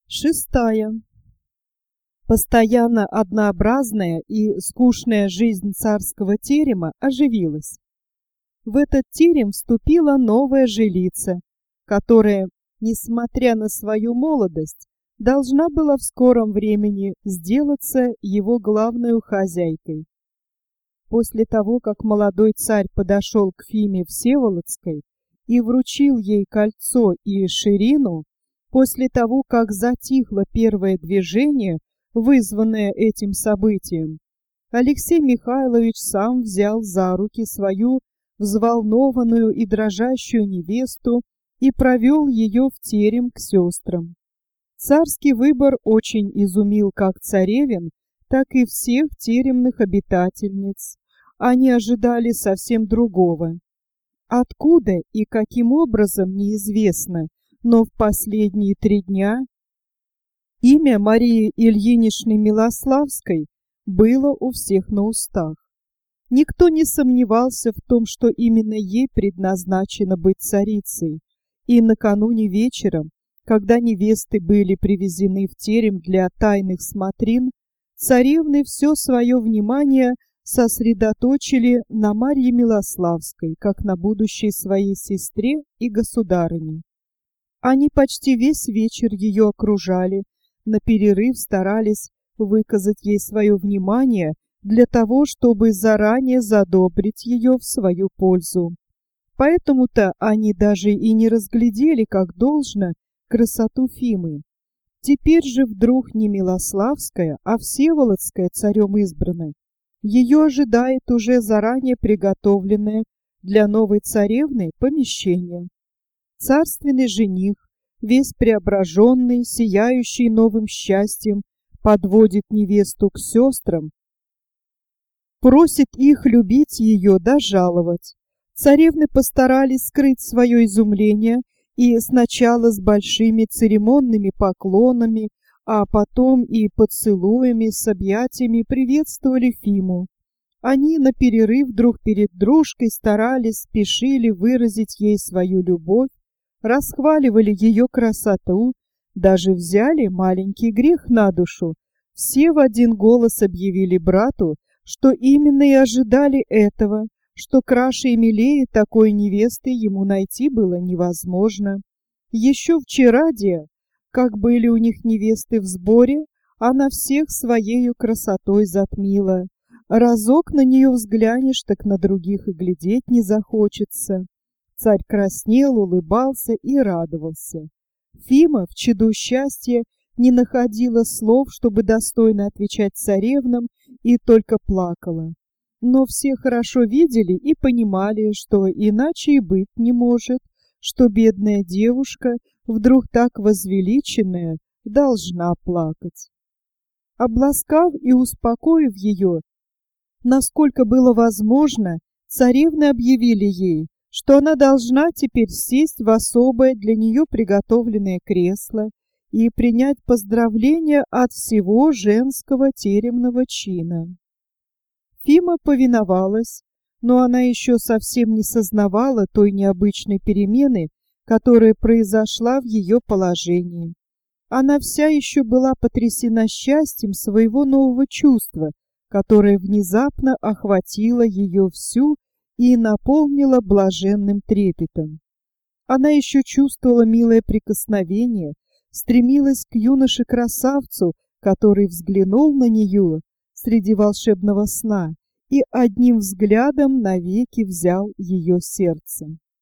Шестая. Постоянно однообразная и скучная жизнь царского терема оживилась. В этот терем вступила новая жилица, которая, несмотря на свою молодость, должна была в скором времени сделаться его главной хозяйкой. После того, как молодой царь подошел к Фиме Всеволодской и вручил ей кольцо и ширину, после того, как затихло первое движение, вызванное этим событием, Алексей Михайлович сам взял за руки свою взволнованную и дрожащую невесту и провел ее в терем к сестрам. Царский выбор очень изумил как царевин, так и всех теремных обитательниц. Они ожидали совсем другого. Откуда и каким образом, неизвестно, но в последние 3 дня имя Марии Ильиничны Милославской было у всех на устах. Никто не сомневался в том, что именно ей предназначено быть царицей, и накануне вечером, когда невесты были привезены в терем для тайных смотрин, царевны все свое внимание сосредоточили на Марье Милославской, как на будущей своей сестре и государыне. Они почти весь вечер ее окружали, на перерыв старались выказать ей свое внимание для того, чтобы заранее задобрить ее в свою пользу. Поэтому-то они даже и не разглядели, как должно, красоту Фимы. Теперь же вдруг не Милославская, а Всеволодская царем избрана. Ее ожидает уже заранее приготовленное для новой царевны помещение. Царственный жених, весь преображенный, сияющий новым счастьем, подводит невесту к сестрам, просит их любить ее да жаловать. Царевны постарались скрыть свое изумление и сначала с большими церемонными поклонами, а потом и поцелуями с объятиями приветствовали Фиму. Они на перерыв друг перед дружкой старались, спешили выразить ей свою любовь, расхваливали ее красоту, даже взяли маленький грех на душу. Все в один голос объявили брату, что именно и ожидали этого, что краше и милее такой невесты ему найти было невозможно. Еще вчера-де, как были у них невесты в сборе, она всех своею красотой затмила. Разок на нее взглянешь, так на других и глядеть не захочется. Царь краснел, улыбался и радовался. Фима в чаду счастья не находила слов, чтобы достойно отвечать царевнам, и только плакала. Но все хорошо видели и понимали, что иначе и быть не может, что бедная девушка, вдруг так возвеличенная, должна плакать. Обласкав и успокоив ее, насколько было возможно, царевны объявили ей, что она должна теперь сесть в особое для нее приготовленное кресло и принять поздравления от всего женского теремного чина. Фима повиновалась, но она еще совсем не сознавала той необычной перемены, которая произошла в ее положении. Она вся еще была потрясена счастьем своего нового чувства, которое внезапно охватило ее всю и наполнило блаженным трепетом. Она еще чувствовала милое прикосновение, стремилась к юноше-красавцу, который взглянул на нее среди волшебного сна и одним взглядом навеки взял ее сердце.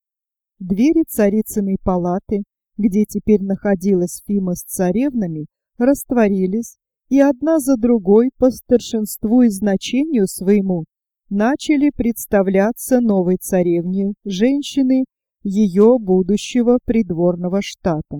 Двери царицыной палаты, где теперь находилась Фима с царевнами, растворились, и одна за другой по старшинству и значению своему начали представляться новой царевне женщины ее будущего придворного штата.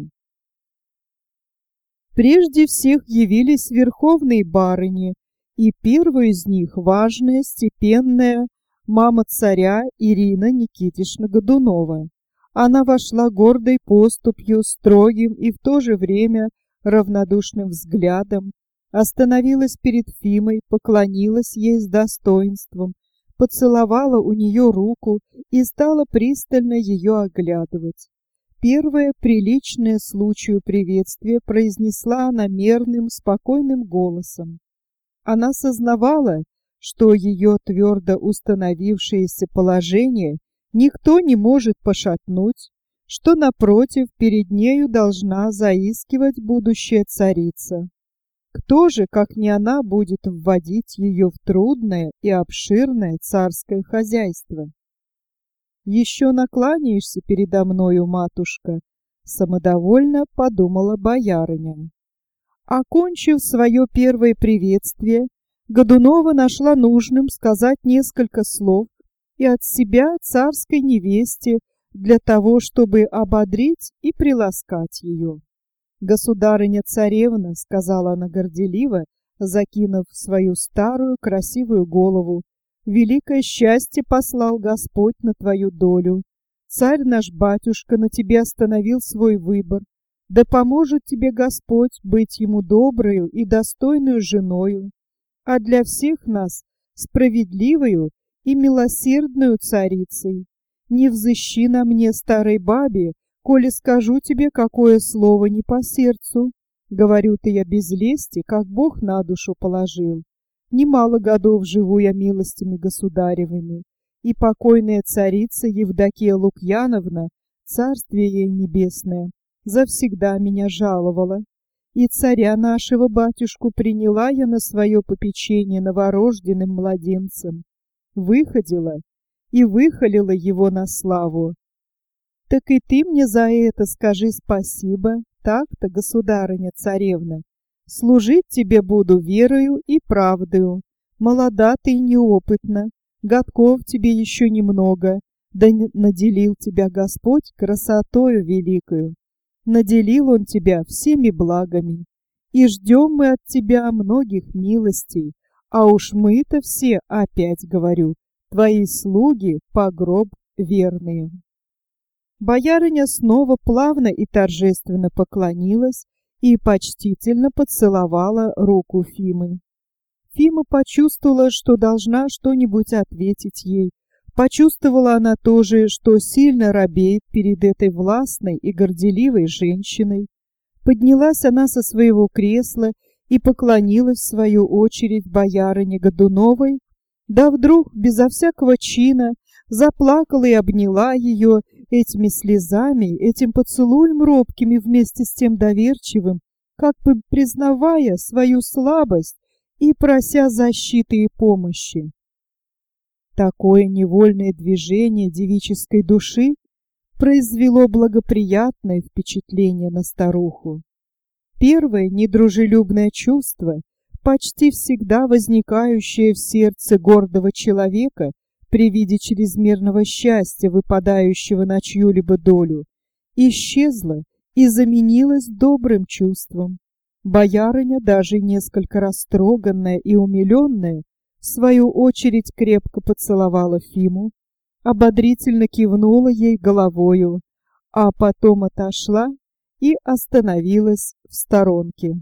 Прежде всех явились верховные барыни, и первую из них важная, степенная мама царя Ирина Никитишна Годунова. Она вошла гордой поступью, строгим и в то же время равнодушным взглядом, остановилась перед Фимой, поклонилась ей с достоинством, поцеловала у нее руку и стала пристально ее оглядывать. Первое приличное случаю приветствие произнесла она мерным, спокойным голосом. Она сознавала, что ее твердо установившееся положение никто не может пошатнуть, что, напротив, перед нею должна заискивать будущая царица. Кто же, как не она, будет вводить ее в трудное и обширное царское хозяйство? «Еще накланяешься передо мною, матушка», — самодовольно подумала боярыня. Окончив свое первое приветствие, Годунова нашла нужным сказать несколько слов и от себя царской невесте для того, чтобы ободрить и приласкать ее. «Государыня-царевна», — сказала она горделиво, закинув свою старую красивую голову, — «великое счастье послал Господь на твою долю. Царь наш батюшка на тебе остановил свой выбор. Да поможет тебе Господь быть ему доброю и достойную женою, а для всех нас справедливою и милосердную царицей. Не взыщи на мне, старой бабе, коли скажу тебе какое слово не по сердцу. Говорю-то я без лести, как Бог на душу положил. Немало годов живу я милостями государевыми, и покойная царица Евдокия Лукьяновна, царствие ей небесное, завсегда меня жаловала. И царя нашего батюшку приняла я на свое попечение новорожденным младенцем, выходила и выхолила его на славу. Так и ты мне за это скажи спасибо, так-то, государыня-царевна. Служить тебе буду верою и правдою. Молода ты и неопытна, годков тебе еще немного, да наделил тебя Господь красотою великою. Наделил Он тебя всеми благами, и ждем мы от тебя многих милостей, а уж мы-то все, опять говорю, твои слуги по гроб верные». Боярыня снова плавно и торжественно поклонилась и почтительно поцеловала руку Фимы. Фима почувствовала, что должна что-нибудь ответить ей. Почувствовала она тоже, что сильно робеет перед этой властной и горделивой женщиной. Поднялась она со своего кресла и поклонилась в свою очередь боярине Годуновой, да вдруг, безо всякого чина, заплакала и обняла ее этими слезами, этим поцелуем робким и вместе с тем доверчивым, как бы признавая свою слабость и прося защиты и помощи. Такое невольное движение девической души произвело благоприятное впечатление на старуху. Первое недружелюбное чувство, почти всегда возникающее в сердце гордого человека при виде чрезмерного счастья, выпадающего на чью-либо долю, исчезло и заменилось добрым чувством. Боярыня, даже несколько растроганная и умиленная, в свою очередь крепко поцеловала Фиму, ободрительно кивнула ей головою, а потом отошла и остановилась в сторонке.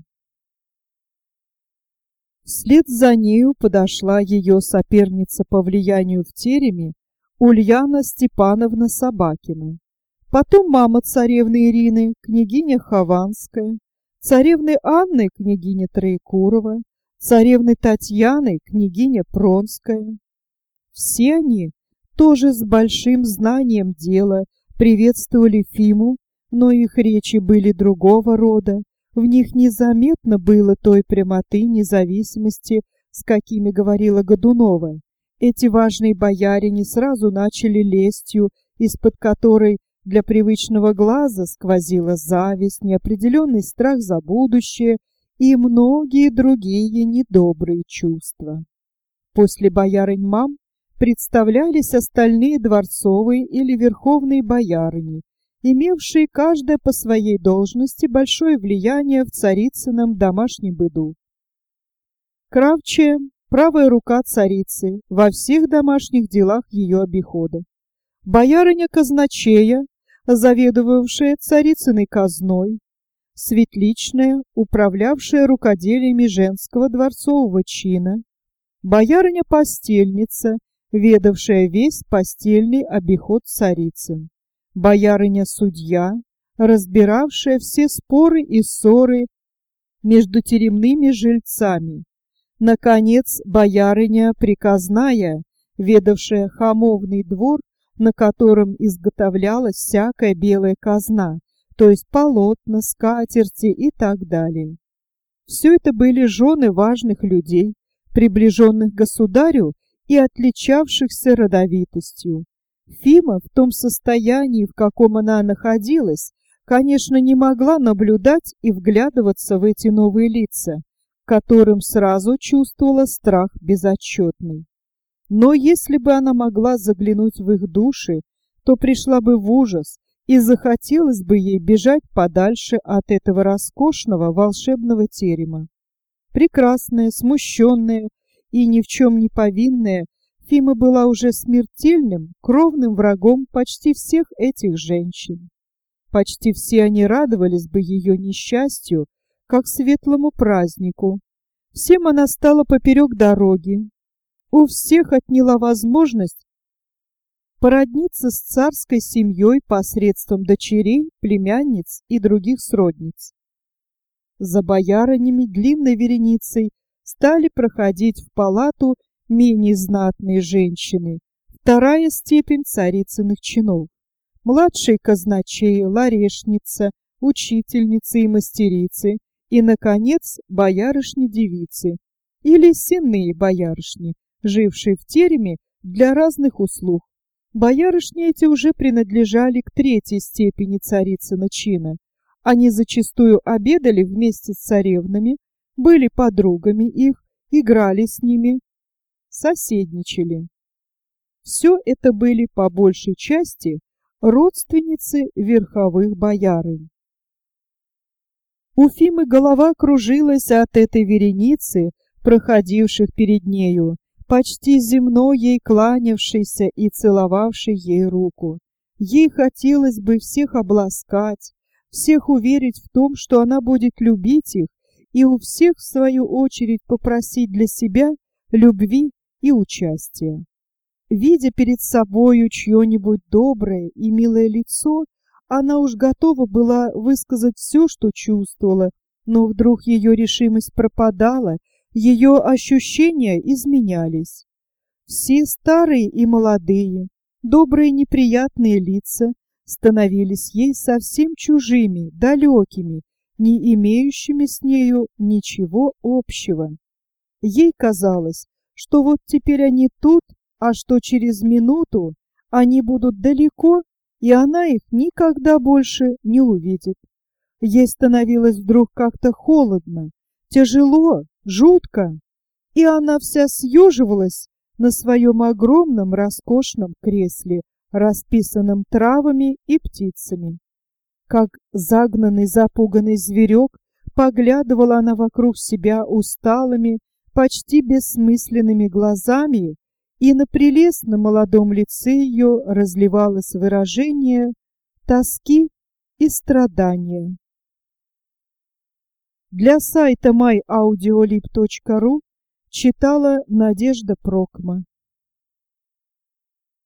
Вслед за нею подошла ее соперница по влиянию в тереме Ульяна Степановна Собакина, потом мама царевны Ирины, княгиня Хованская, царевны Анны, княгиня Троекурова, царевны Татьяны, княгиня Пронская. Все они тоже с большим знанием дела приветствовали Фиму, но их речи были другого рода, в них незаметно было той прямоты, независимости, с какими говорила Годунова. Эти важные боярине сразу начали лестью, из-под которой для привычного глаза сквозила зависть, неопределенный страх за будущее и многие другие недобрые чувства. После боярынь-мам представлялись остальные дворцовые или верховные боярыни, имевшие каждая по своей должности большое влияние в царицыном домашнем быду. Кравчая — правая рука царицы во всех домашних делах ее обихода. Боярыня казначея, заведовавшая царицыной казной. Светличная, управлявшая рукоделиями женского дворцового чина. Боярыня-постельница, ведавшая весь постельный обиход царицы. Боярыня-судья, разбиравшая все споры и ссоры между теремными жильцами. Наконец, боярыня приказная, ведавшая хамовный двор, на котором изготовлялась всякая белая казна, то есть полотна, скатерти и так далее. Все это были жены важных людей, приближенных к государю и отличавшихся родовитостью. Фима в том состоянии, в каком она находилась, конечно, не могла наблюдать и вглядываться в эти новые лица, которым сразу чувствовала страх безотчетный. Но если бы она могла заглянуть в их души, то пришла бы в ужас, и захотелось бы ей бежать подальше от этого роскошного волшебного терема. Прекрасная, смущенная и ни в чем не повинная, Фима была уже смертельным, кровным врагом почти всех этих женщин. Почти все они радовались бы ее несчастью, как светлому празднику. Всем она стала поперек дороги. У всех отняла возможность породниться с царской семьей посредством дочерей, племянниц и других сродниц. За боярынями длинной вереницей стали проходить в палату менее знатные женщины, вторая степень царицыных чинов, младшие казначеи, ларешница, учительницы и мастерицы, и, наконец, боярышни-девицы или сенные боярышни, жившие в тереме для разных услуг. Боярышни эти уже принадлежали к третьей степени царицына чина. Они зачастую обедали вместе с царевнами, были подругами их, играли с ними, соседничали. Все это были по большей части родственницы верховых боярынь. У Фимы голова кружилась от этой вереницы, проходивших перед нею, почти земно ей кланявшейся и целовавшей ей руку. Ей хотелось бы всех обласкать, всех уверить в том, что она будет любить их, и у всех, в свою очередь, попросить для себя любви и участия. Видя перед собою чье-нибудь доброе и милое лицо, она уж готова была высказать все, что чувствовала, но вдруг ее решимость пропадала, ее ощущения изменялись. Все старые и молодые, добрые и неприятные лица становились ей совсем чужими, далекими, не имеющими с нею ничего общего. Ей казалось, что вот теперь они тут, а что через минуту они будут далеко, и она их никогда больше не увидит. Ей становилось вдруг как-то холодно, тяжело, жутко, и она вся съеживалась на своем огромном роскошном кресле, расписанном травами и птицами. Как загнанный, запуганный зверек, поглядывала она вокруг себя усталыми, почти бессмысленными глазами, и на прелестном молодом лице ее разливалось выражение тоски и страдания. Для сайта myaudiolib.ru читала Надежда Прокма.